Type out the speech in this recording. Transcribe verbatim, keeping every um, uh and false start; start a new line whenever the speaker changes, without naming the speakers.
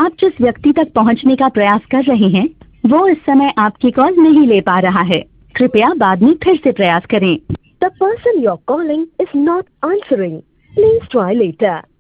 आप जिस व्यक्ति तक पहुंचने का प्रयास कर रहे हैं वो इस समय आपकी कॉल नहीं ले पा रहा है। कृपया बाद में फिर से प्रयास करें।
The person you're calling is not answering. Please try later.